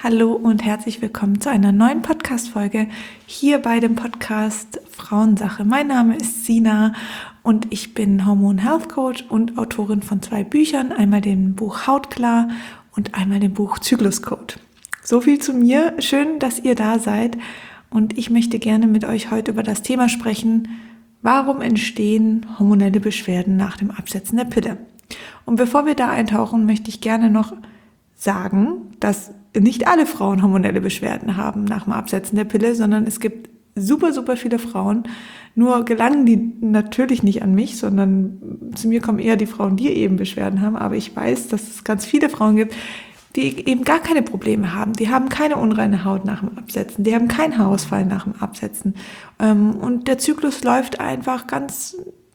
Hallo und herzlich willkommen zu einer neuen Podcast-Folge hier bei dem Podcast Frauensache. Mein Name ist Sina und ich bin Hormon Health Coach und Autorin von 2 Büchern, einmal dem Buch Hautklar und einmal dem Buch Zyklus Code. So viel zu mir. Schön, dass ihr da seid und ich möchte gerne mit euch heute über das Thema sprechen: Warum entstehen hormonelle Beschwerden nach dem Absetzen der Pille? Und bevor wir da eintauchen, möchte ich gerne noch sagen, dass nicht alle Frauen hormonelle Beschwerden haben nach dem Absetzen der Pille, sondern es gibt super viele Frauen. Nur gelangen die natürlich nicht an mich, sondern zu mir kommen eher die Frauen, die eben Beschwerden haben. Aber ich weiß, dass es ganz viele Frauen gibt, die eben gar keine Probleme haben. Die haben keine unreine Haut nach dem Absetzen, die haben keinen Haarausfall nach dem Absetzen. Und der Zyklus läuft einfach ganz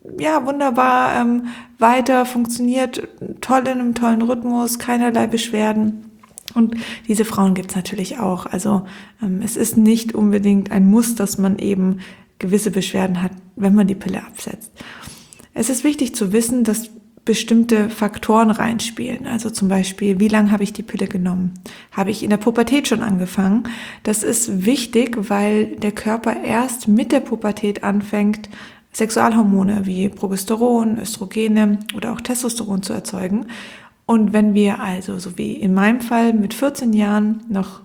wunderbar weiter, funktioniert toll in einem tollen Rhythmus, keinerlei Beschwerden. Und diese Frauen gibt es natürlich auch. Also es ist nicht unbedingt ein Muss, dass man eben gewisse Beschwerden hat, wenn man die Pille absetzt. Es ist wichtig zu wissen, dass bestimmte Faktoren reinspielen. Also zum Beispiel, wie lange habe ich die Pille genommen? Habe ich in der Pubertät schon angefangen? Das ist wichtig, weil der Körper erst mit der Pubertät anfängt, Sexualhormone wie Progesteron, Östrogene oder auch Testosteron zu erzeugen. Und wenn wir also, so wie in meinem Fall, mit 14 Jahren noch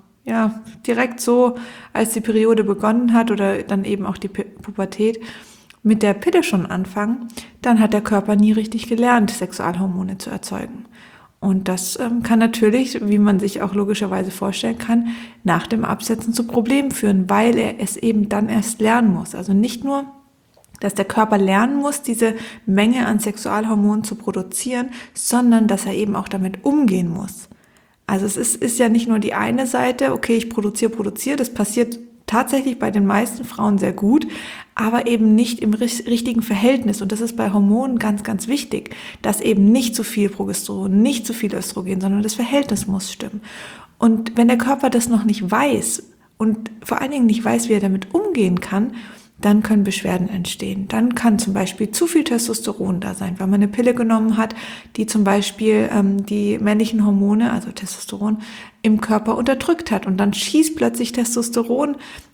direkt so, als die Periode begonnen hat oder dann eben auch die Pubertät, mit der Pille schon anfangen, dann hat der Körper nie richtig gelernt, Sexualhormone zu erzeugen. Und das kann natürlich, wie man sich auch logischerweise vorstellen kann, nach dem Absetzen zu Problemen führen, weil er es eben dann erst lernen muss. Also nicht nur, dass der Körper lernen muss, diese Menge an Sexualhormonen zu produzieren, sondern dass er eben auch damit umgehen muss. Also es ist ja nicht nur die eine Seite, okay, ich produziere, das passiert tatsächlich bei den meisten Frauen sehr gut, aber eben nicht im richtigen Verhältnis. Und das ist bei Hormonen ganz wichtig, dass eben nicht zu viel Progesteron, nicht zu viel Östrogen, sondern das Verhältnis muss stimmen. Und wenn der Körper das noch nicht weiß und vor allen Dingen nicht weiß, wie er damit umgehen kann, dann können Beschwerden entstehen. Dann kann zum Beispiel zu viel Testosteron da sein, weil man eine Pille genommen hat, die zum Beispiel die männlichen Hormone, also Testosteron, im Körper unterdrückt hat. Und dann schießt plötzlich Testosteron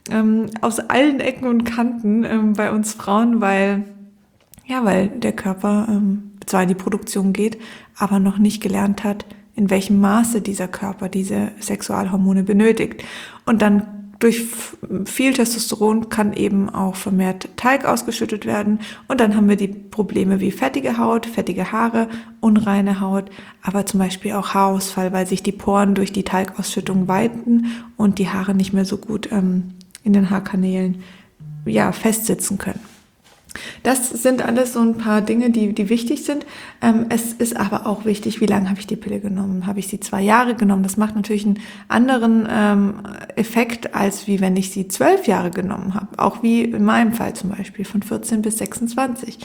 aus allen Ecken und Kanten bei uns Frauen, weil der Körper zwar in die Produktion geht, aber noch nicht gelernt hat, in welchem Maße dieser Körper diese Sexualhormone benötigt. Und dann durch viel Testosteron kann eben auch vermehrt Talg ausgeschüttet werden und dann haben wir die Probleme wie fettige Haut, fettige Haare, unreine Haut, aber zum Beispiel auch Haarausfall, weil sich die Poren durch die Talgausschüttung weiten und die Haare nicht mehr so gut in den Haarkanälen festsitzen können. Das sind alles so ein paar Dinge, die wichtig sind. Es ist aber auch wichtig, wie lange habe ich die Pille genommen? Habe ich sie 2 Jahre genommen? Das macht natürlich einen anderen Effekt, als wie wenn ich sie 12 Jahre genommen habe. Auch wie in meinem Fall zum Beispiel, von 14 bis 26.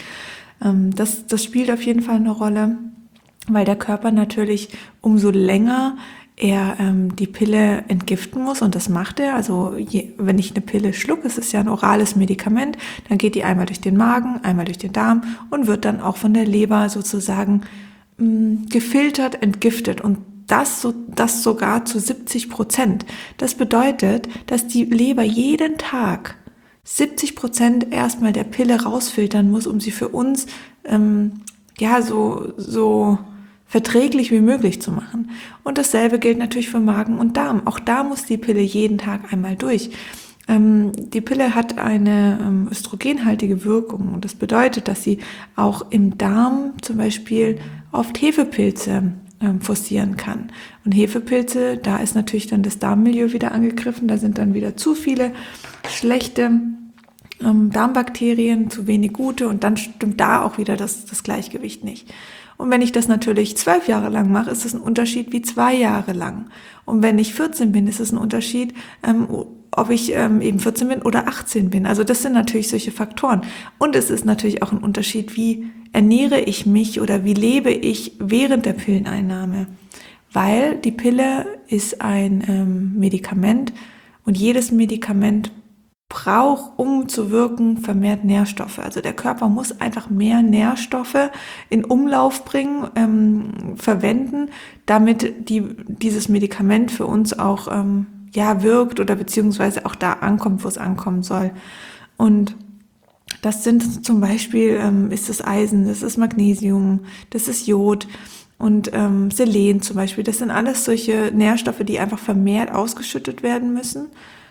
Das spielt auf jeden Fall eine Rolle, weil der Körper natürlich umso länger er die Pille entgiften muss, und das macht er. Also wenn ich eine Pille schlucke, es ist ja ein orales Medikament, dann geht die einmal durch den Magen, einmal durch den Darm und wird dann auch von der Leber sozusagen gefiltert, entgiftet, und das sogar zu 70%. Das bedeutet, dass die Leber jeden Tag 70% erstmal der Pille rausfiltern muss, um sie für uns so verträglich wie möglich zu machen. Und dasselbe gilt natürlich für Magen und Darm. Auch da muss die Pille jeden Tag einmal durch. Die Pille hat eine östrogenhaltige Wirkung, und das bedeutet, dass sie auch im Darm zum Beispiel oft Hefepilze forcieren kann. Und Hefepilze, da ist natürlich dann das Darmmilieu wieder angegriffen, da sind dann wieder zu viele schlechte Darmbakterien, zu wenig gute, und dann stimmt da auch wieder das Gleichgewicht nicht. Und wenn ich das natürlich 12 Jahre lang mache, ist es ein Unterschied wie 2 Jahre lang. Und wenn ich 14 bin, ist es ein Unterschied, ob ich eben 14 bin oder 18 bin. Also das sind natürlich solche Faktoren. Und es ist natürlich auch ein Unterschied, wie ernähre ich mich oder wie lebe ich während der Pilleneinnahme. Weil die Pille ist ein Medikament, und jedes Medikament braucht, um zu wirken, vermehrt Nährstoffe. Also der Körper muss einfach mehr Nährstoffe in Umlauf bringen, verwenden, damit dieses Medikament für uns auch wirkt oder beziehungsweise auch da ankommt, wo es ankommen soll. Und das sind zum Beispiel, ist das Eisen, das ist Magnesium, das ist Jod und Selen zum Beispiel. Das sind alles solche Nährstoffe, die einfach vermehrt ausgeschüttet werden müssen.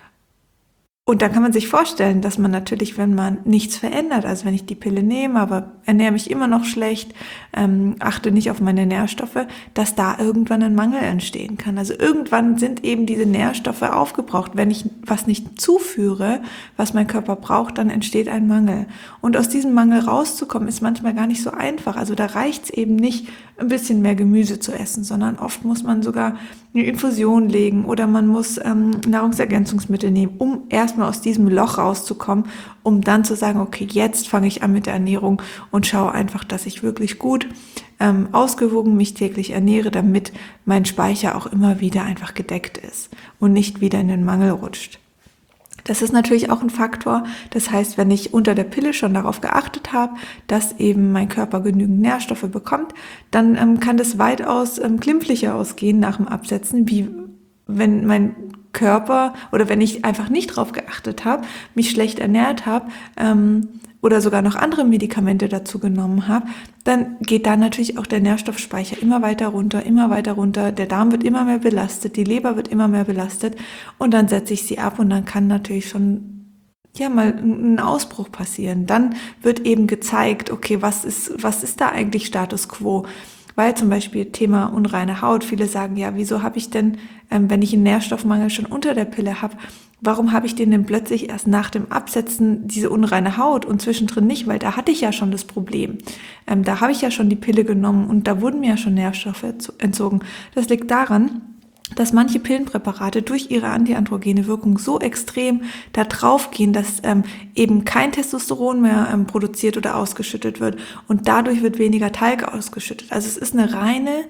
Und dann kann man sich vorstellen, dass man natürlich, wenn man nichts verändert, also wenn ich die Pille nehme, aber ernähre mich immer noch schlecht, achte nicht auf meine Nährstoffe, dass da irgendwann ein Mangel entstehen kann. Also irgendwann sind eben diese Nährstoffe aufgebraucht. Wenn ich was nicht zuführe, was mein Körper braucht, dann entsteht ein Mangel. Und aus diesem Mangel rauszukommen, ist manchmal gar nicht so einfach. Also da reicht es eben nicht, ein bisschen mehr Gemüse zu essen, sondern oft muss man sogar eine Infusion legen oder man muss Nahrungsergänzungsmittel nehmen, um erstmal aus diesem Loch rauszukommen, um dann zu sagen, okay, jetzt fange ich an mit der Ernährung und schaue einfach, dass ich wirklich gut ausgewogen mich täglich ernähre, damit mein Speicher auch immer wieder einfach gedeckt ist und nicht wieder in den Mangel rutscht. Das ist natürlich auch ein Faktor. Das heißt, wenn ich unter der Pille schon darauf geachtet habe, dass eben mein Körper genügend Nährstoffe bekommt, dann kann das weitaus glimpflicher ausgehen nach dem Absetzen, wie wenn mein Körper oder wenn ich einfach nicht drauf geachtet habe, mich schlecht ernährt habe oder sogar noch andere Medikamente dazu genommen habe, dann geht da natürlich auch der Nährstoffspeicher immer weiter runter, der Darm wird immer mehr belastet, die Leber wird immer mehr belastet und dann setze ich sie ab und dann kann natürlich schon mal ein Ausbruch passieren. Dann wird eben gezeigt, okay, was ist da eigentlich Status quo? Weil zum Beispiel Thema unreine Haut, viele sagen, ja, wieso habe ich denn, wenn ich einen Nährstoffmangel schon unter der Pille habe, warum habe ich den denn plötzlich erst nach dem Absetzen diese unreine Haut und zwischendrin nicht? Weil da hatte ich ja schon das Problem. Da habe ich ja schon die Pille genommen und da wurden mir ja schon Nährstoffe entzogen. Das liegt daran, dass manche Pillenpräparate durch ihre antiandrogene Wirkung so extrem da drauf gehen, dass eben kein Testosteron mehr produziert oder ausgeschüttet wird und dadurch wird weniger Talg ausgeschüttet. Also es ist eine reine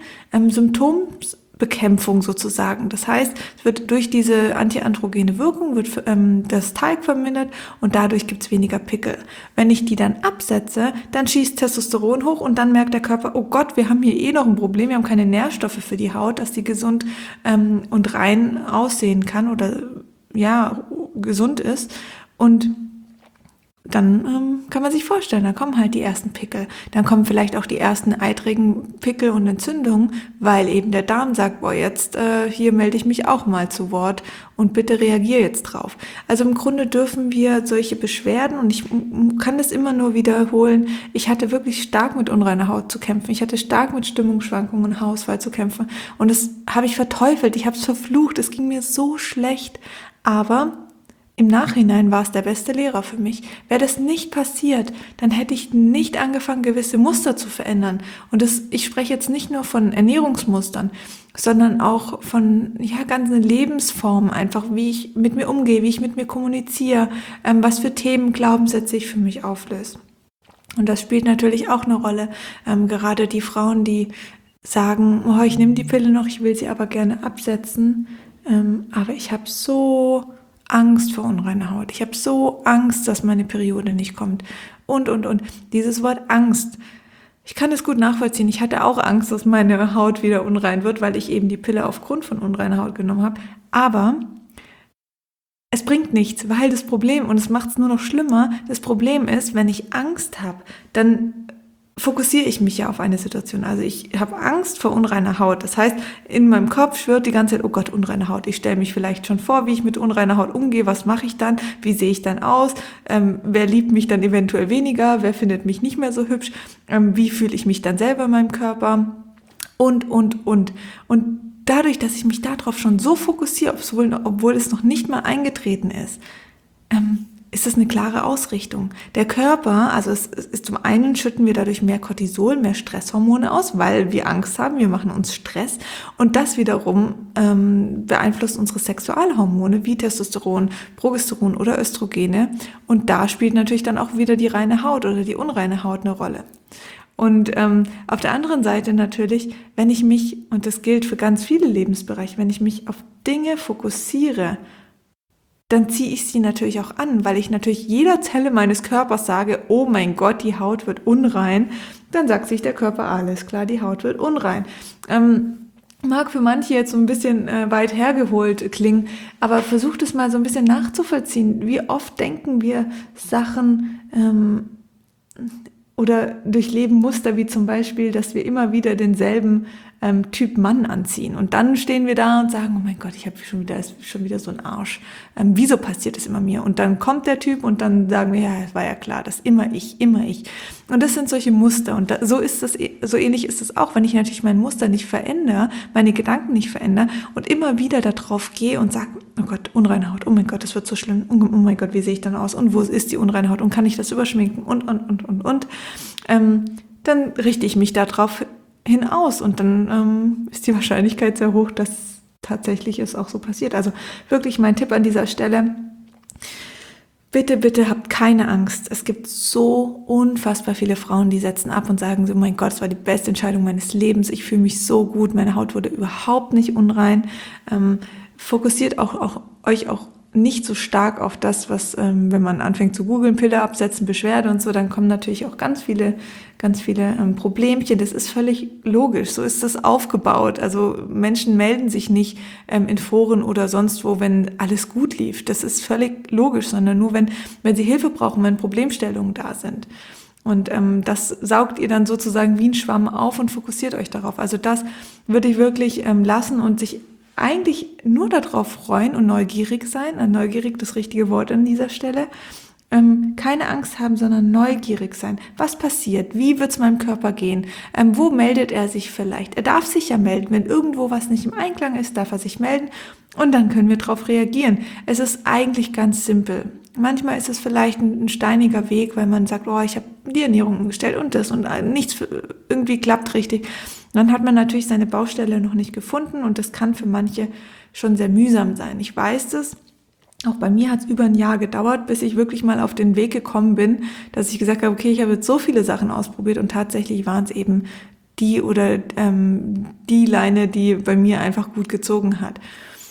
Symptombekämpfung sozusagen. Das heißt, es wird durch diese antiandrogene Wirkung wird das Talg vermindert und dadurch gibt es weniger Pickel. Wenn ich die dann absetze, dann schießt Testosteron hoch und dann merkt der Körper, oh Gott, wir haben hier noch ein Problem, wir haben keine Nährstoffe für die Haut, dass die gesund und rein aussehen kann oder gesund ist und dann kann man sich vorstellen, dann kommen halt die ersten Pickel. Dann kommen vielleicht auch die ersten eitrigen Pickel und Entzündungen, weil eben der Darm sagt, boah, jetzt hier melde ich mich auch mal zu Wort und bitte reagier jetzt drauf. Also im Grunde dürfen wir solche Beschwerden, und ich kann das immer nur wiederholen, ich hatte wirklich stark mit unreiner Haut zu kämpfen. Ich hatte stark mit Stimmungsschwankungen und Haarausfall zu kämpfen. Und das habe ich verteufelt, ich habe es verflucht, es ging mir so schlecht. Aber im Nachhinein war es der beste Lehrer für mich. Wäre das nicht passiert, dann hätte ich nicht angefangen, gewisse Muster zu verändern. Und ich spreche jetzt nicht nur von Ernährungsmustern, sondern auch von ganzen Lebensformen, einfach wie ich mit mir umgehe, wie ich mit mir kommuniziere, was für Themen, Glaubenssätze ich für mich auflöse. Und das spielt natürlich auch eine Rolle. Gerade die Frauen, die sagen, oh, ich nehme die Pille noch, ich will sie aber gerne absetzen, aber ich habe so Angst vor unreiner Haut. Ich habe so Angst, dass meine Periode nicht kommt. Und. Dieses Wort Angst, ich kann es gut nachvollziehen. Ich hatte auch Angst, dass meine Haut wieder unrein wird, weil ich eben die Pille aufgrund von unreiner Haut genommen habe. Aber es bringt nichts, weil das Problem, und es macht es nur noch schlimmer, das Problem ist, wenn ich Angst habe, dann fokussiere ich mich ja auf eine Situation. Also ich habe Angst vor unreiner Haut. Das heißt, in meinem Kopf schwirrt die ganze Zeit, oh Gott, unreine Haut. Ich stelle mich vielleicht schon vor, wie ich mit unreiner Haut umgehe. Was mache ich dann? Wie sehe ich dann aus? Wer liebt mich dann eventuell weniger? Wer findet mich nicht mehr so hübsch? Wie fühle ich mich dann selber in meinem Körper? Und. Und dadurch, dass ich mich darauf schon so fokussiere, obwohl es noch nicht mal eingetreten ist, ist es eine klare Ausrichtung. Der Körper, also es ist zum einen, schütten wir dadurch mehr Cortisol, mehr Stresshormone aus, weil wir Angst haben, wir machen uns Stress und das wiederum beeinflusst unsere Sexualhormone wie Testosteron, Progesteron oder Östrogene und da spielt natürlich dann auch wieder die reine Haut oder die unreine Haut eine Rolle. Und auf der anderen Seite natürlich, wenn ich mich, und das gilt für ganz viele Lebensbereiche, wenn ich mich auf Dinge fokussiere, dann ziehe ich sie natürlich auch an, weil ich natürlich jeder Zelle meines Körpers sage, oh mein Gott, die Haut wird unrein. Dann sagt sich der Körper, alles klar, die Haut wird unrein. Mag für manche jetzt so ein bisschen weit hergeholt klingen, aber versucht es mal so ein bisschen nachzuvollziehen. Wie oft denken wir Sachen oder durchleben Muster wie zum Beispiel, dass wir immer wieder denselben Typ Mann anziehen. Und dann stehen wir da und sagen, oh mein Gott, ich habe schon wieder so einen Arsch. Wieso passiert das immer mir? Und dann kommt der Typ und dann sagen wir, ja, es war ja klar, das immer ich. Und das sind solche Muster. Und so ähnlich ist es auch, wenn ich natürlich mein Muster nicht verändere, meine Gedanken nicht verändere und immer wieder da drauf gehe und sage, oh Gott, unreine Haut, oh mein Gott, das wird so schlimm, oh mein Gott, wie sehe ich dann aus? Und wo ist die unreine Haut? Und kann ich das überschminken? Und. Dann richte ich mich da drauf hinaus und dann ist die Wahrscheinlichkeit sehr hoch, dass tatsächlich es auch so passiert. Also wirklich mein Tipp an dieser Stelle, bitte, bitte habt keine Angst. Es gibt so unfassbar viele Frauen, die setzen ab und sagen so, oh mein Gott, es war die beste Entscheidung meines Lebens, ich fühle mich so gut, meine Haut wurde überhaupt nicht unrein. Fokussiert euch auch nicht so stark auf das, was, wenn man anfängt zu googeln, Pille absetzen, Beschwerde und so, dann kommen natürlich auch ganz viele Problemchen. Das ist völlig logisch. So ist das aufgebaut. Also Menschen melden sich nicht in Foren oder sonst wo, wenn alles gut lief. Das ist völlig logisch, sondern nur, wenn sie Hilfe brauchen, wenn Problemstellungen da sind. Und das saugt ihr dann sozusagen wie ein Schwamm auf und fokussiert euch darauf. Also das würde ich wirklich lassen und sich eigentlich nur darauf freuen und neugierig sein, neugierig das richtige Wort an dieser Stelle, keine Angst haben, sondern neugierig sein. Was passiert? Wie wird es meinem Körper gehen? Wo meldet er sich vielleicht? Er darf sich ja melden. Wenn irgendwo was nicht im Einklang ist, darf er sich melden und dann können wir darauf reagieren. Es ist eigentlich ganz simpel. Manchmal ist es vielleicht ein steiniger Weg, weil man sagt, oh, ich habe die Ernährung umgestellt und das und nichts irgendwie klappt richtig. Dann hat man natürlich seine Baustelle noch nicht gefunden und das kann für manche schon sehr mühsam sein. Ich weiß das. Auch bei mir hat es über ein Jahr gedauert, bis ich wirklich mal auf den Weg gekommen bin, dass ich gesagt habe, okay, ich habe jetzt so viele Sachen ausprobiert und tatsächlich waren es eben die Leine, die bei mir einfach gut gezogen hat.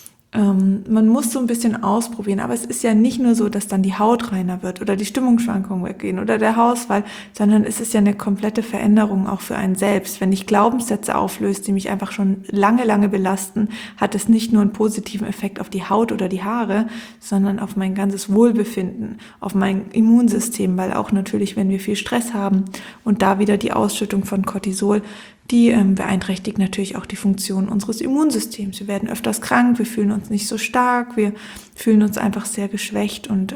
Man muss so ein bisschen ausprobieren, aber es ist ja nicht nur so, dass dann die Haut reiner wird oder die Stimmungsschwankungen weggehen oder der Haarausfall, sondern es ist ja eine komplette Veränderung auch für einen selbst. Wenn ich Glaubenssätze auflöse, die mich einfach schon lange belasten, hat es nicht nur einen positiven Effekt auf die Haut oder die Haare, sondern auf mein ganzes Wohlbefinden, auf mein Immunsystem, weil auch natürlich, wenn wir viel Stress haben und da wieder die Ausschüttung von Cortisol, die beeinträchtigt natürlich auch die Funktion unseres Immunsystems. Wir werden öfters krank, wir fühlen uns nicht so stark, wir fühlen uns einfach sehr geschwächt und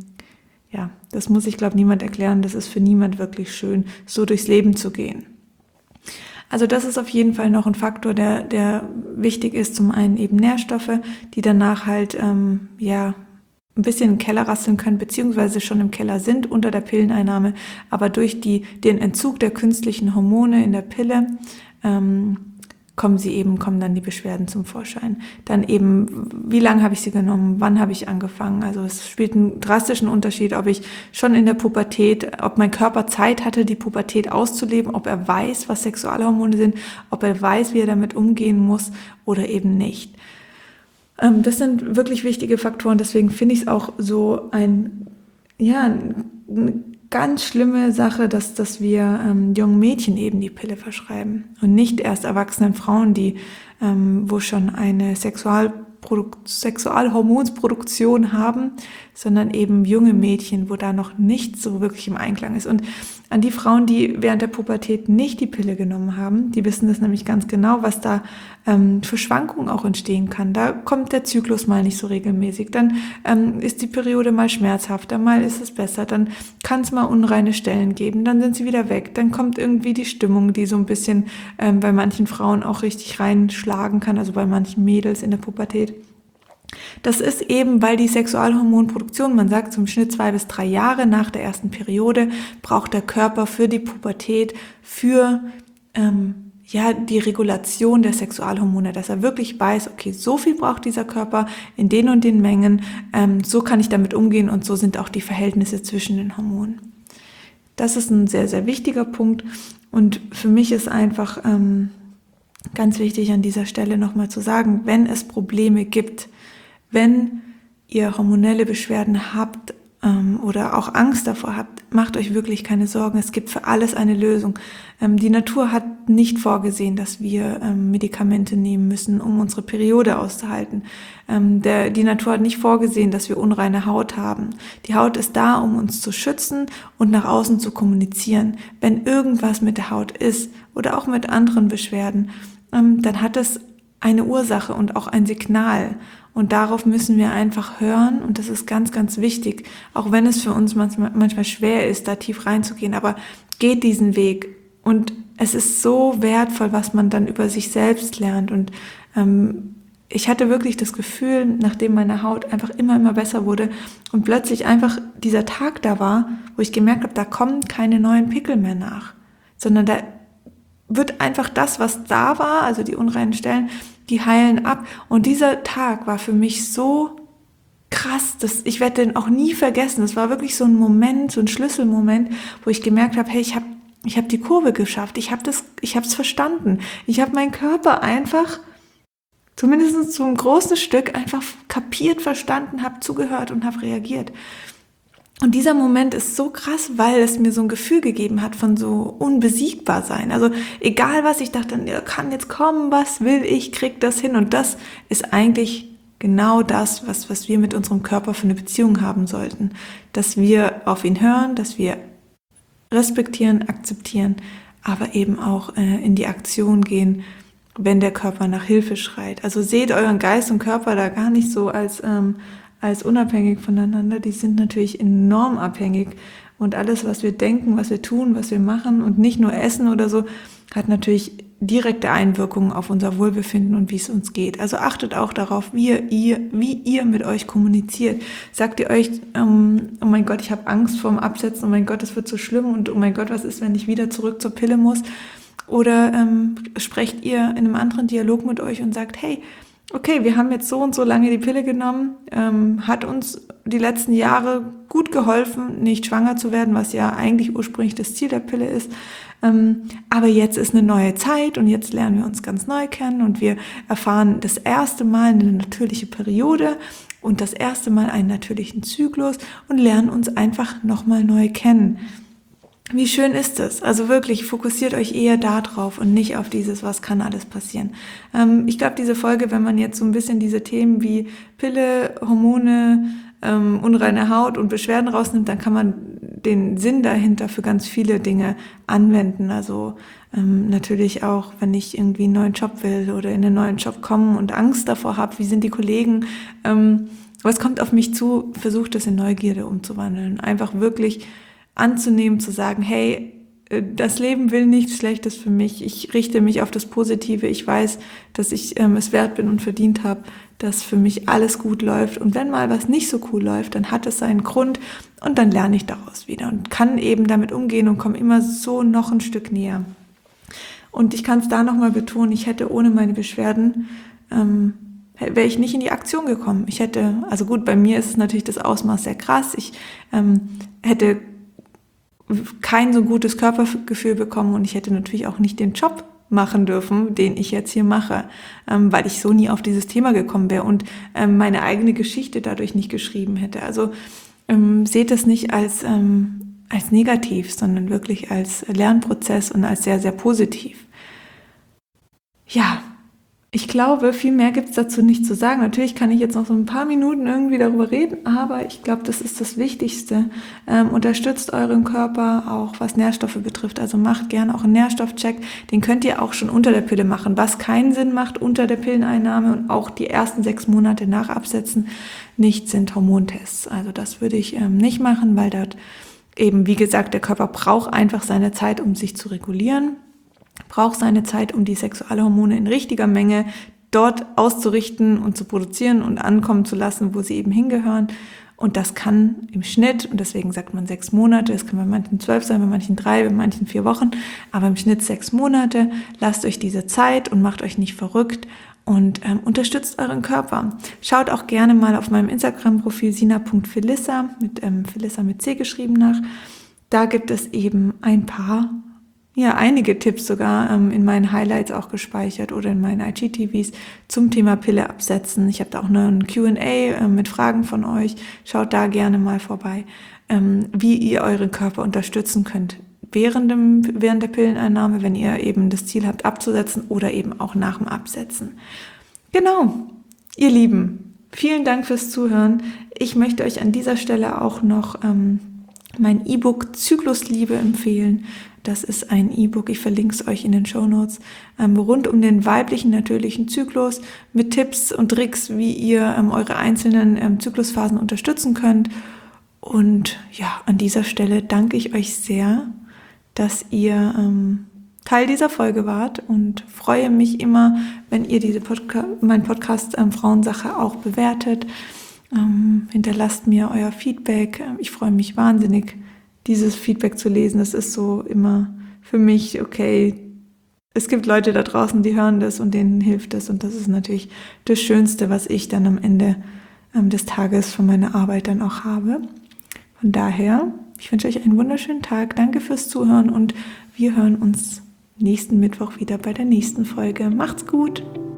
das muss ich glaube niemand erklären, das ist für niemand wirklich schön, so durchs Leben zu gehen. Also das ist auf jeden Fall noch ein Faktor, der wichtig ist. Zum einen eben Nährstoffe, die danach halt ein bisschen im Keller rasseln können, beziehungsweise schon im Keller sind unter der Pilleneinnahme, aber durch den Entzug der künstlichen Hormone in der Pille kommen dann die Beschwerden zum Vorschein. Dann eben, wie lange habe ich sie genommen, wann habe ich angefangen? Also es spielt einen drastischen Unterschied, ob ich schon in der Pubertät, ob mein Körper Zeit hatte, die Pubertät auszuleben, ob er weiß, was Sexualhormone sind, ob er weiß, wie er damit umgehen muss oder eben nicht. Das sind wirklich wichtige Faktoren, deswegen finde ich es auch so eine ganz schlimme Sache, dass wir jungen Mädchen eben die Pille verschreiben und nicht erst erwachsenen Frauen, die wo schon eine Sexualhormonsproduktion haben, sondern eben junge Mädchen, wo da noch nicht so wirklich im Einklang ist. Und an die Frauen, die während der Pubertät nicht die Pille genommen haben, die wissen das nämlich ganz genau, was da für Schwankungen auch entstehen kann. Da kommt der Zyklus mal nicht so regelmäßig, dann ist die Periode mal schmerzhafter, mal ist es besser, dann kann es mal unreine Stellen geben, dann sind sie wieder weg, dann kommt irgendwie die Stimmung, die so ein bisschen bei manchen Frauen auch richtig reinschlagen kann, also bei manchen Mädels in der Pubertät. Das ist eben, weil die Sexualhormonproduktion, man sagt zum Schnitt 2 bis 3 Jahre nach der ersten Periode, braucht der Körper für die Pubertät, für die Regulation der Sexualhormone, dass er wirklich weiß, okay, so viel braucht dieser Körper in den und den Mengen, so kann ich damit umgehen und so sind auch die Verhältnisse zwischen den Hormonen. Das ist ein sehr, sehr wichtiger Punkt und für mich ist einfach ganz wichtig an dieser Stelle nochmal zu sagen, wenn es Probleme gibt, wenn ihr hormonelle Beschwerden habt oder auch Angst davor habt, macht euch wirklich keine Sorgen. Es gibt für alles eine Lösung. Die Natur hat nicht vorgesehen, dass wir Medikamente nehmen müssen, um unsere Periode auszuhalten. Die Natur hat nicht vorgesehen, dass wir unreine Haut haben. Die Haut ist da, um uns zu schützen und nach außen zu kommunizieren. Wenn irgendwas mit der Haut ist oder auch mit anderen Beschwerden, dann hat es eine Ursache und auch ein Signal. Und darauf müssen wir einfach hören und das ist ganz, ganz wichtig, auch wenn es für uns manchmal schwer ist, da tief reinzugehen, aber geht diesen Weg und es ist so wertvoll, was man dann über sich selbst lernt und ich hatte wirklich das Gefühl, nachdem meine Haut einfach immer besser wurde und plötzlich einfach dieser Tag da war, wo ich gemerkt habe, da kommen keine neuen Pickel mehr nach, sondern da wird einfach das, was da war, also die unreinen Stellen, die heilen ab. Und dieser Tag war für mich so krass, ich werde den auch nie vergessen. Es war wirklich so ein Moment, so ein Schlüsselmoment, wo ich gemerkt habe, hey, ich habe die Kurve geschafft, ich habe es verstanden. Ich habe meinen Körper einfach, zumindest so ein großes Stück, einfach kapiert, verstanden, habe zugehört und habe reagiert. Und dieser Moment ist so krass, weil es mir so ein Gefühl gegeben hat von so unbesiegbar sein. Also egal was, ich dachte, kann jetzt kommen, was will ich, krieg das hin. Und das ist eigentlich genau das, was wir mit unserem Körper für eine Beziehung haben sollten. Dass wir auf ihn hören, dass wir respektieren, akzeptieren, aber eben auch in die Aktion gehen, wenn der Körper nach Hilfe schreit. Also seht euren Geist und Körper da gar nicht so als unabhängig voneinander, die sind natürlich enorm abhängig und alles, was wir denken, was wir tun, was wir machen und nicht nur essen oder so, hat natürlich direkte Einwirkungen auf unser Wohlbefinden und wie es uns geht. Also achtet auch darauf, wie ihr mit euch kommuniziert. Sagt ihr euch, oh mein Gott, ich habe Angst vorm Absetzen, oh mein Gott, es wird so schlimm und oh mein Gott, was ist, wenn ich wieder zurück zur Pille muss? Oder sprecht ihr in einem anderen Dialog mit euch und sagt, hey, okay, wir haben jetzt so und so lange die Pille genommen, hat uns die letzten Jahre gut geholfen, nicht schwanger zu werden, was ja eigentlich ursprünglich das Ziel der Pille ist. Aber jetzt ist eine neue Zeit und jetzt lernen wir uns ganz neu kennen und wir erfahren das erste Mal eine natürliche Periode und das erste Mal einen natürlichen Zyklus und lernen uns einfach nochmal neu kennen. Wie schön ist es? Also wirklich, fokussiert euch eher da drauf und nicht auf dieses, was kann alles passieren. Ich glaube, diese Folge, wenn man jetzt so ein bisschen diese Themen wie Pille, Hormone, unreine Haut und Beschwerden rausnimmt, dann kann man den Sinn dahinter für ganz viele Dinge anwenden. Also natürlich auch, wenn ich irgendwie einen neuen Job will oder in einen neuen Job komme und Angst davor habe, wie sind die Kollegen, was kommt auf mich zu, versucht das in Neugierde umzuwandeln. Einfach wirklich anzunehmen, zu sagen, hey, das Leben will nichts Schlechtes für mich, ich richte mich auf das Positive, ich weiß, dass ich es wert bin und verdient habe, dass für mich alles gut läuft und wenn mal was nicht so cool läuft, dann hat es seinen Grund und dann lerne ich daraus wieder und kann eben damit umgehen und komme immer so noch ein Stück näher. Und ich kann es da nochmal betonen, ich hätte ohne meine Beschwerden wäre ich nicht in die Aktion gekommen. Also gut, bei mir ist es natürlich das Ausmaß sehr krass, ich hätte kein so gutes Körpergefühl bekommen und ich hätte natürlich auch nicht den Job machen dürfen, den ich jetzt hier mache, weil ich so nie auf dieses Thema gekommen wäre und meine eigene Geschichte dadurch nicht geschrieben hätte. Also seht es nicht als negativ, sondern wirklich als Lernprozess und als sehr, sehr positiv. Ja, ich glaube, viel mehr gibt es dazu nicht zu sagen. Natürlich kann ich jetzt noch so ein paar Minuten irgendwie darüber reden, aber ich glaube, das ist das Wichtigste. Unterstützt euren Körper auch, was Nährstoffe betrifft. Also macht gerne auch einen Nährstoffcheck. Den könnt ihr auch schon unter der Pille machen. Was keinen Sinn macht unter der Pilleneinnahme und auch die ersten 6 Monate nach Absetzen nicht, sind Hormontests. Also das würde ich nicht machen, weil dort eben, wie gesagt, der Körper braucht einfach seine Zeit, um sich zu regulieren. Braucht seine Zeit, um die Sexualhormone in richtiger Menge dort auszurichten und zu produzieren und ankommen zu lassen, wo sie eben hingehören. Und das kann im Schnitt, und deswegen sagt man 6 Monate, es kann bei manchen 12 sein, bei manchen 3, bei manchen 4 Wochen, aber im Schnitt 6 Monate. Lasst euch diese Zeit und macht euch nicht verrückt und unterstützt euren Körper. Schaut auch gerne mal auf meinem Instagram-Profil sina.felissa, mit Felissa mit C geschrieben nach. Da gibt es eben ein paar einige Tipps sogar in meinen Highlights auch gespeichert oder in meinen IGTVs zum Thema Pille absetzen. Ich habe da auch noch ein Q&A mit Fragen von euch. Schaut da gerne mal vorbei, wie ihr euren Körper unterstützen könnt während der Pilleneinnahme, wenn ihr eben das Ziel habt abzusetzen oder eben auch nach dem Absetzen. Genau, ihr Lieben, vielen Dank fürs Zuhören. Ich möchte euch an dieser Stelle auch noch mein E-Book Zyklusliebe empfehlen. Das ist ein E-Book, ich verlinke es euch in den Shownotes, rund um den weiblichen natürlichen Zyklus mit Tipps und Tricks, wie ihr eure einzelnen Zyklusphasen unterstützen könnt. Und ja, an dieser Stelle danke ich euch sehr, dass ihr Teil dieser Folge wart und freue mich immer, wenn ihr meinen Podcast Frauensache auch bewertet. Hinterlasst mir euer Feedback. Ich freue mich wahnsinnig, dieses Feedback zu lesen. Das ist so immer für mich, okay, es gibt Leute da draußen, die hören das und denen hilft das. Und das ist natürlich das Schönste, was ich dann am Ende des Tages von meiner Arbeit dann auch habe. Von daher, ich wünsche euch einen wunderschönen Tag. Danke fürs Zuhören und wir hören uns nächsten Mittwoch wieder bei der nächsten Folge. Macht's gut!